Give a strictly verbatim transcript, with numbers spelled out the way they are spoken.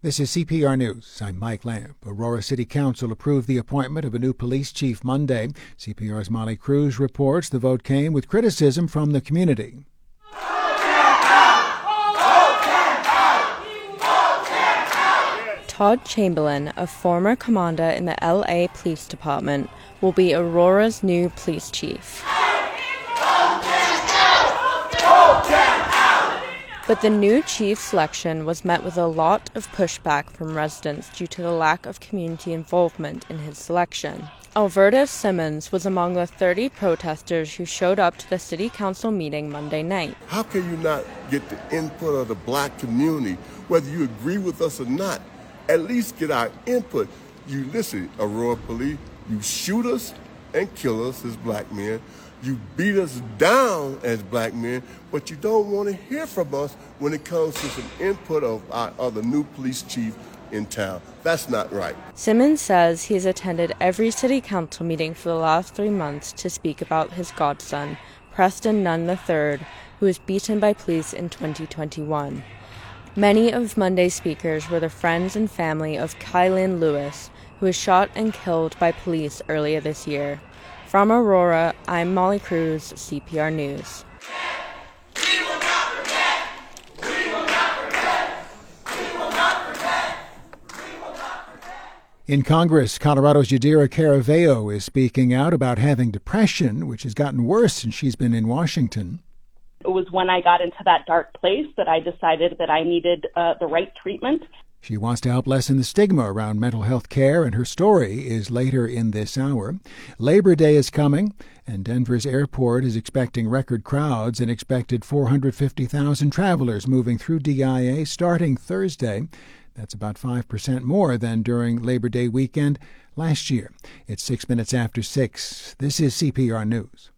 This is C P R News. I'm Mike Lamb. Aurora City Council approved the appointment of a new police chief Monday. C P R's Molly Cruz reports the vote came with criticism from the community. Todd Chamberlain, a former commander in the L A Police Department, will be Aurora's new police chief. But the new chief selection was met with a lot of pushback from residents due to the lack of community involvement in his selection. Alverta Simmons was among the thirty protesters who showed up to the city council meeting Monday night. How can you not get the input of the black community, whether you agree with us or not? At least get our input. You listen, Aurora Police, you shoot us and kill us as black men. You beat us down as black men, but you don't want to hear from us when it comes to some input of, our, of the new police chief in town. That's not right. Simmons says he's attended every city council meeting for the last three months to speak about his godson, Preston Nunn the third, who was beaten by police in twenty twenty-one. Many of Monday's speakers were the friends and family of Kylan Lewis, who was shot and killed by police earlier this year. From Aurora, I'm Molly Cruz, C P R News. We will not forget. We will not forget. We will not forget. We will not forget. In Congress, Colorado's Yadira Caraveo is speaking out about having depression, which has gotten worse since she's been in Washington. It was when I got into that dark place that I decided that I needed uh, the right treatment. She wants to help lessen the stigma around mental health care, and her story is later in this hour. Labor Day is coming, and Denver's airport is expecting record crowds and expected four hundred fifty thousand travelers moving through D I A starting Thursday. That's about five percent more than during Labor Day weekend last year. It's six minutes after six. This is C P R News.